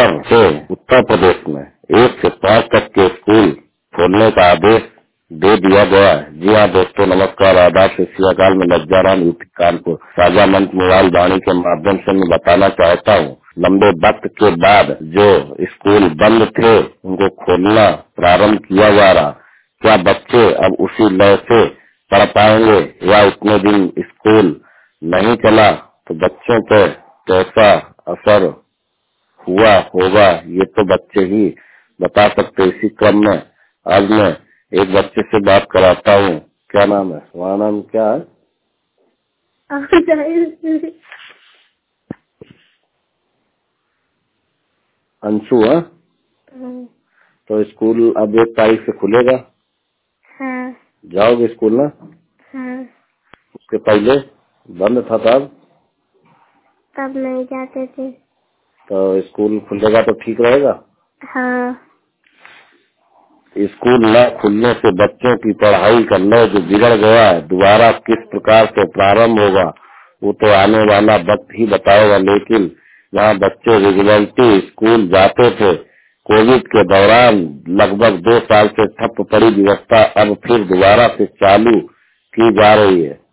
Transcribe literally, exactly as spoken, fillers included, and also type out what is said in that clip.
सितंबर से उत्तर प्रदेश में एक से पाँच तक के स्कूल खोलने का आदेश दे दिया गया है। जी हाँ दोस्तों, नमस्कार, आदाब, सत श्री अकाल। मैं लज्जाराम यूट्यूब कान को साझा मंच मोबाइल वाणी के माध्यम से मैं बताना चाहता हूँ। लंबे वक्त के बाद जो स्कूल बंद थे उनको खोलना प्रारंभ किया जा रहा। क्या बच्चे अब उसी लय से पढ़ पाएंगे या उतने दिन स्कूल नहीं चला तो बच्चों पर कैसा असर हुआ होगा, ये तो बच्चे ही बता सकते। इसी क्रम में आज मैं एक बच्चे से बात कराता हूँ। क्या नाम है तुम्हारा? नाम क्या है? अंशु है? तो स्कूल अब एक तारीख से खुलेगा। हाँ। जाओगे स्कूल ना? हाँ। उसके पहले बंद था तब तब नहीं जाते थे। तो स्कूल खुलेगा तो ठीक रहेगा। हाँ। स्कूल न खुलने से बच्चों की पढ़ाई का लय जो बिगड़ गया है, दोबारा किस प्रकार से प्रारंभ होगा वो तो आने वाला वक्त ही बताएगा। लेकिन जहाँ बच्चे रेगुलरली स्कूल जाते थे, कोविड के दौरान लगभग दो साल से ठप पड़ी व्यवस्था अब फिर दोबारा से चालू की जा रही है।